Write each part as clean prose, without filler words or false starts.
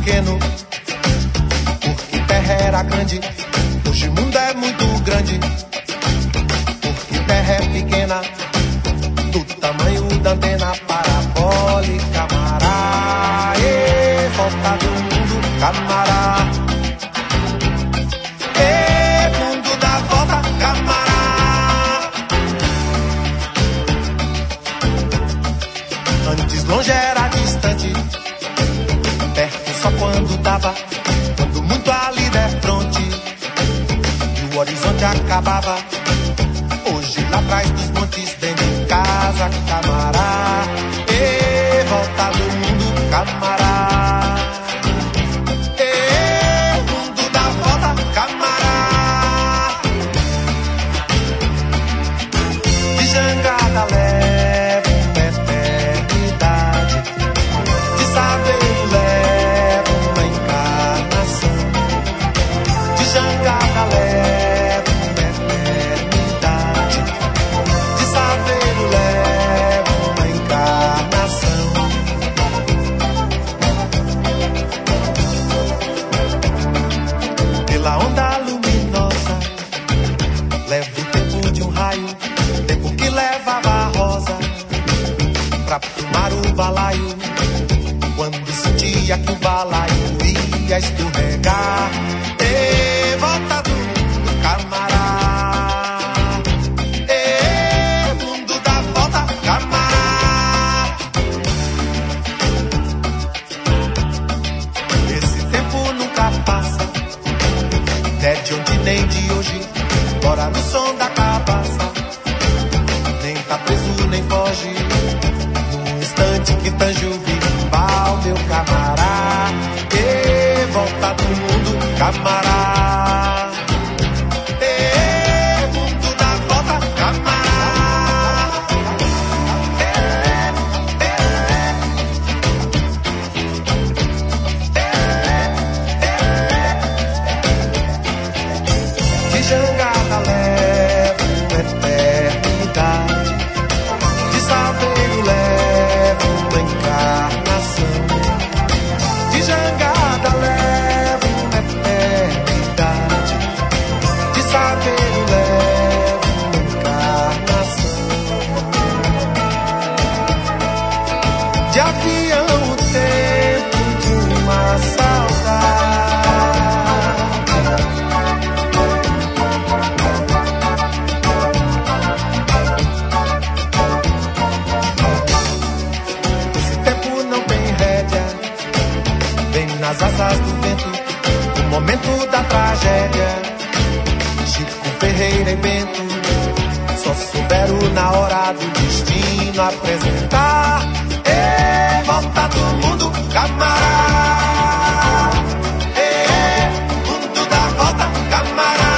pequeno, porque terra era grande. Hoje o mundo é muito grande, porque terra é pequena, do tamanho da antena parabólica. Camará, volta do mundo, camará. Mundo da volta, camará. Antes longe era distante, perto só quando dava, quando muito ali der fronte e o horizonte acabava. Hoje lá atrás dos montes, dentro de casa, camará. Volta do mundo, camará. Mundo da volta, camará. De jangada leva uma eternidade, de saber leva uma encarnação. De jangada leva uma eternidade, de saber leva uma encarnação. Pela onda luminosa leva o tempo de um raio, tempo que levava a rosa pra tomar o balaio, quando sentia que o balaio ia escorregar. Volta do mundo, camará. Mundo da volta, camará. Esse tempo nunca passa, é de ontem nem de hoje, bora no som da cabaça. Nem tá preso, nem foge, num instante que tange o bimbal, meu camará. Volta do mundo, camará. Mundo da volta, camará. De jangada leva uma eternidade, de saber leva uma encarnação. De jangada leva uma eternidade, de saber leva uma encarnação. De avião o tempo de uma saudade, esse tempo não tem rédea, vem nas asas do vento, o momento da tragédia. Chico, Ferreira e Bento só souberam na hora do destino apresentar. Volta do mundo, camará. Mundo da volta, camará.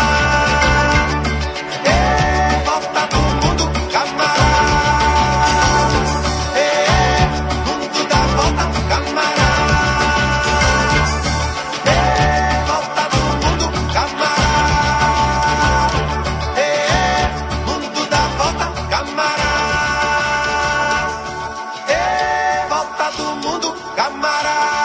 Volta do mundo, camará. Mundo da volta, camará. Volta do mundo, camará. Mundo da volta, camará. Volta do mundo, camará.